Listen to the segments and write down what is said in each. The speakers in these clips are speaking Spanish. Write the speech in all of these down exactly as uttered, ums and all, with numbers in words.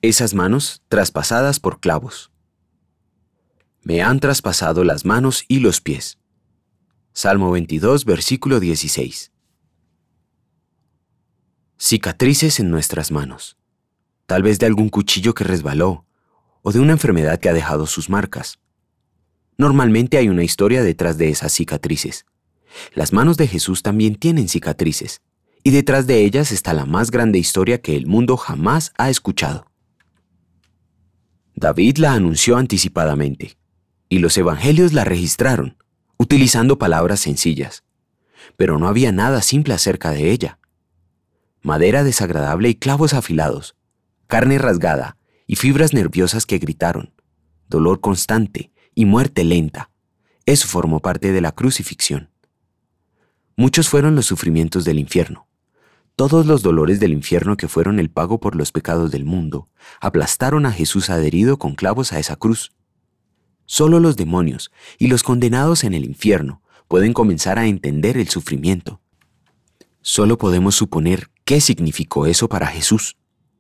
Esas manos traspasadas por clavos. Me han traspasado las manos y los pies. Salmo veintidós, versículo dieciséis. Cicatrices en nuestras manos, tal vez de algún cuchillo que resbaló o de una enfermedad que ha dejado sus marcas. Normalmente hay una historia detrás de esas cicatrices. Las manos de Jesús también tienen cicatrices, y detrás de ellas está la más grande historia que el mundo jamás ha escuchado. David la anunció anticipadamente, y los evangelios la registraron, utilizando palabras sencillas. Pero no había nada simple acerca de ella. Madera desagradable y clavos afilados, carne rasgada y fibras nerviosas que gritaron, dolor constante y muerte lenta. Eso formó parte de la crucifixión. Muchos fueron los sufrimientos del infierno. Todos los dolores del infierno que fueron el pago por los pecados del mundo aplastaron a Jesús adherido con clavos a esa cruz. Solo los demonios y los condenados en el infierno pueden comenzar a entender el sufrimiento. Solo podemos suponer qué significó eso para Jesús.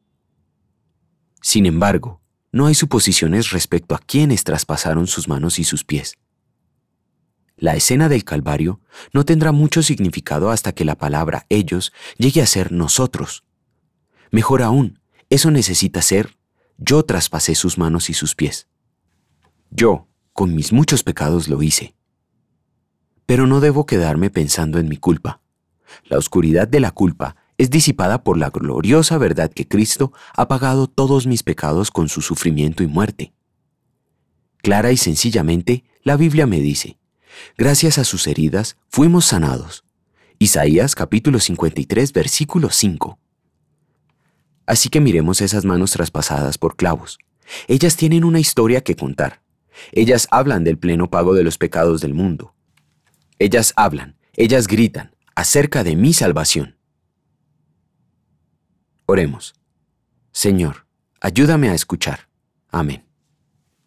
Sin embargo, no hay suposiciones respecto a quiénes traspasaron sus manos y sus pies. La escena del Calvario no tendrá mucho significado hasta que la palabra ellos llegue a ser nosotros. Mejor aún, eso necesita ser yo traspasé sus manos y sus pies. Yo, con mis muchos pecados lo hice. Pero no debo quedarme pensando en mi culpa. La oscuridad de la culpa es disipada por la gloriosa verdad que Cristo ha pagado todos mis pecados con su sufrimiento y muerte. Clara y sencillamente, la Biblia me dice: gracias a sus heridas fuimos sanados. Isaías capítulo cincuenta y tres, versículo cinco. Así que miremos esas manos traspasadas por clavos. Ellas tienen una historia que contar. Ellas hablan del pleno pago de los pecados del mundo. Ellas hablan, ellas gritan acerca de mi salvación. Oremos. Señor, ayúdame a escuchar. Amén.